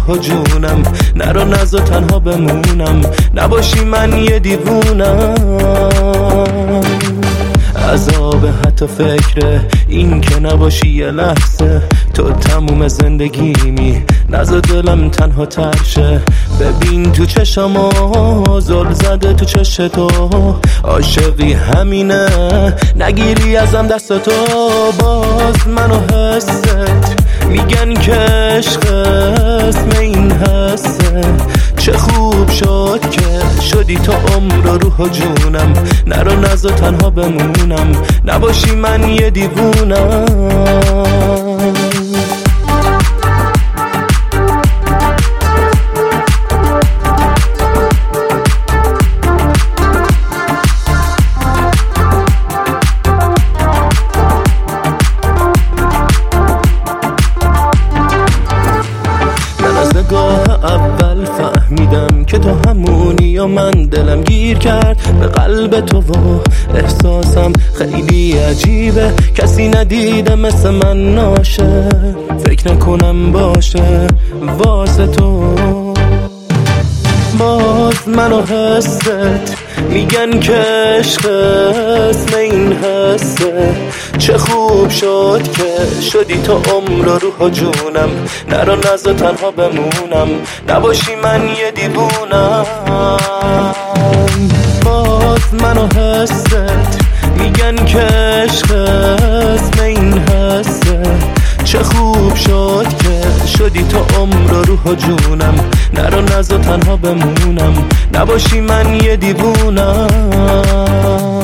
روح و جونم، نرو نزا تنها بمونم، نباشی من یه دیوونم. عذاب حتی فکره این که نباشی یه لحظه، تو تموم زندگیمی، نزا دلم تنها ترشه. ببین تو چشما زل زده تو چش تو، عاشقی همینه نگیری ازم دستتو. باز منو حست میگن که عشق اسم این حسه، چه خوب شد که شدی تو عمر و روح و جونم، نرو نزا تنها بمونم، نباشی من یه دیوونم. اول فهمیدم که تو همونی و من دلم گیر کرد به قلب تو و احساسم خیلی عجیبه، کسی ندیده مثل من ناشه، فکر نکنم باشه واسه تو. باز منو حست میگن که عشق اسم این حسه، چه خوب شد که شدی تو عمر و روح و جونم، نرو نزا تنها بمونم، نباشی من یه دیوونم. باز منو حست میگن که عشق اسم این حسه، چه خوب شد که شدی تو عمر و روح و جونم، نرو نزا تنها بمونم، نباشی من یه دیوونم.